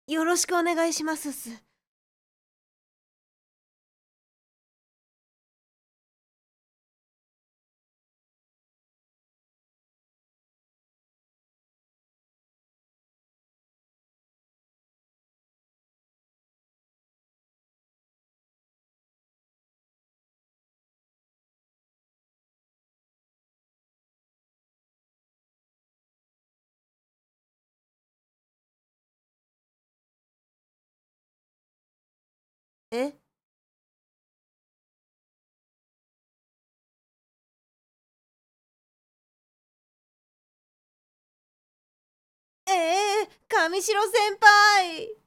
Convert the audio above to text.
よろしくお願いしますっす。えええ、上白先輩。